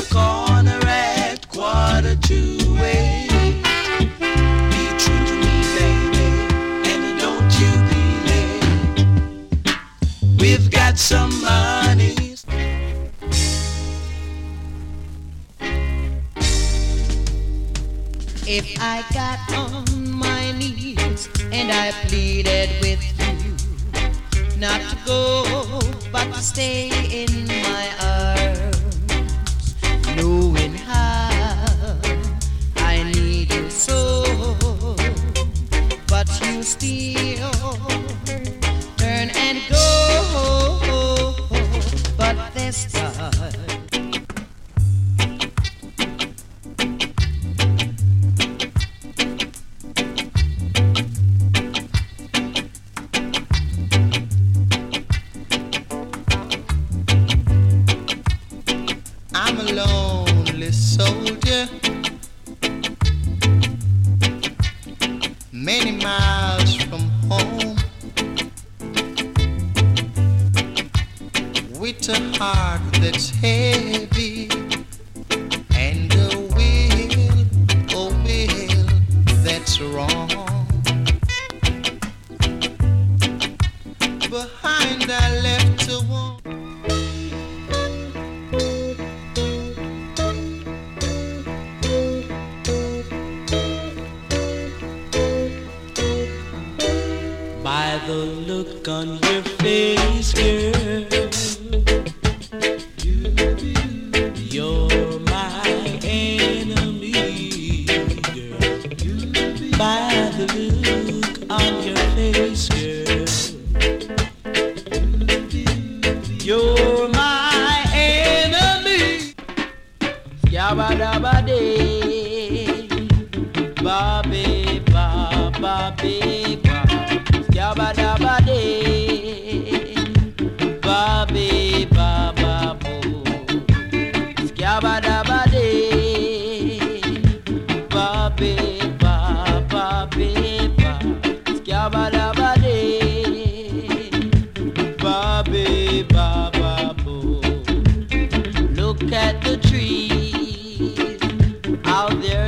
corner at 1:45. Be true to me, baby, and don't you be late. We've got some money. If I got on my knees and I pleaded with you not to go but to stay in my arms, knowing how I need you so, but you still turn and go. But this time I'm a lonely soldier, many miles from home, with a heart that's heavy and a will that's wrong. Behind I left a woman. By the look on your face, girl, you're my enemy, girl. By the look on your face, girl, you're my enemy. Yabba dabba day, Bobby, Bobby. Yabba dabba day, Bobby, Baba boo. Yabba dabba day, Bobby, Baba Beba. Yabba dabba day, Bobby, Baba boo. Look at the trees out there